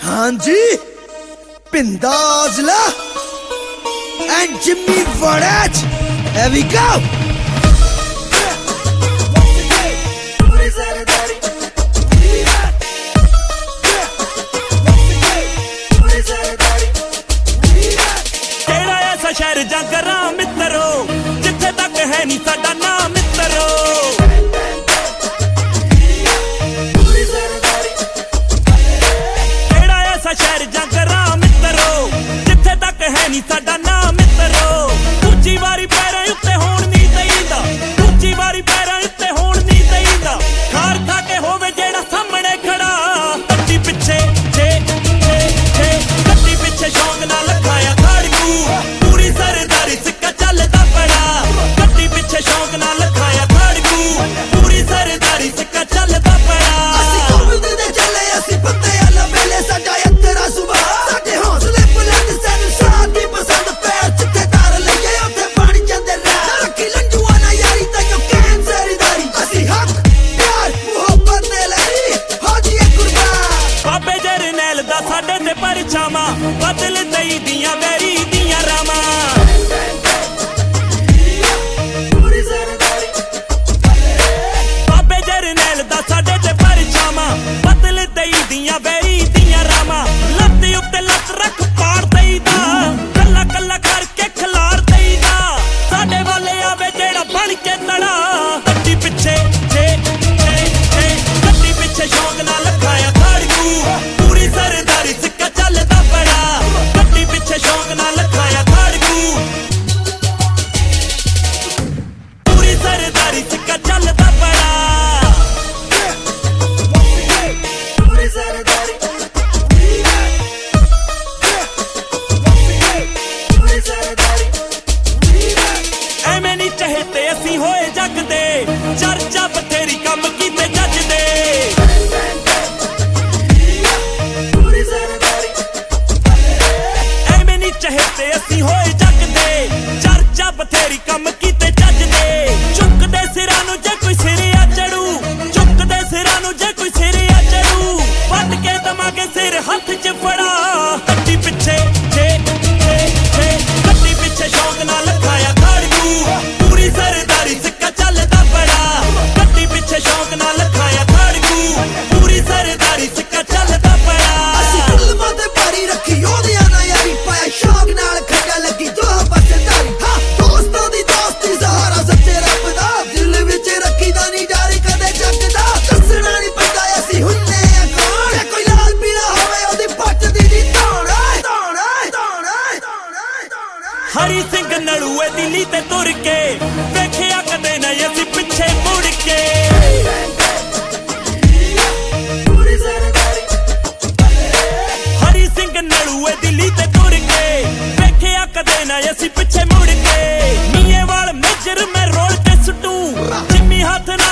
Hanji, Pindazla and Jimmy Varach. Here we go. शहर जागरा मित्रो जिथे तक है नी साडा नाम मित्रो केड़ा ऐसा शहर जागरा मित्रो जिथे तक है नी साडा नाम मित्रो दूजी वारी पैरां उत्ते होण नहीं दईदा दूजी वारी पैरां उत्ते होण नहीं दईदा खार खा के होवे जेड़ा सामने खड़ा कट्टी पिछे छे छे छे कट्टी पिछे शौक नाल खाया खाड़कू सरदारी सिक्का चलदा बड़ा कट्टी पिछे शौक नाल खाया खाड़कू पूरी सरदारी सिक्का चलदा बड़ा असी घूमदे दे चले असी बंदे आला वेले साडा यत्तरा सुभा साडे हौसले बुलंद सानू साथ दी पसंद पैर जिथे तार लईए उत्थे पानी जांदे रह रखी लंजूआ ना यारी ताइयों कहन सरदारी असी हक प्यार मुहब्बत दे लई हो जीए कुर्बान बाबे जरनैल दा साडे ते परछावां बदल दई दियां वैरी दियां रावां वैरी दियां रावां लत्त उत्ते लत्त रख पाड़ देईदा कल्ला कल्ला करके खिलार देईदा साडे वाले आवे जेड़ा बन के तड़ा कट्टी पिछे छे छे छे कट्टी पिछे शौक नाल खाया खाड़कू पूरी सरदारी सिक्का चलदा बड़ा कट्टी पिछे शौक नाल खाया खाड़कू पूरी सरदारी सिक्का चलदा बड़ा चहेते असी होए जग दे चर्चा बथेरी कम कीते जज दे एवें नी चहेते असी होए जग दे चर्चा बथेरी कम कीते जज दे चुकदे सिरां नूं जे कोई सिरिया चढ़ू चुकदे सिरां नूं जे कोई सिरिया चढ़ू वट के दमागे सिर हथ च फड़ा कट्टी पिछे छे छे छे कट्टी पिछे शौक नाल खाया खाड़कू पूरी सरदारी सिक्का चलदा बड़ा कट्टी पिछे शौक नाल खाया खाड़कू पूरी सरदारी सिक्का चलदा बड़ा असी फिल्मां ते पारी रखी ओदियां ना यारी पाया शौक नाल खड्डा लगी दो बसदारी हां दोस्तां दी दोस्ती सहारा सच्चे रब दा दिल विच रखी दा नी डर कदे जग दा दसना नी पैंदा असी हुन्ने आ कौन जे कोई लाल पीला होवे ओदी पट दी दी धौण हरी सिंह नलूए दिल्ली ते तुर के वेखिया कदे ना असी पिछे मुड़ के हरी सिंह नलूए दिल्ली ते तुर के वेखिया कदे ना असी पिछे मुड़ के नीए वाल मेजर मैं रोल ते सुटू जिम्मी हाथ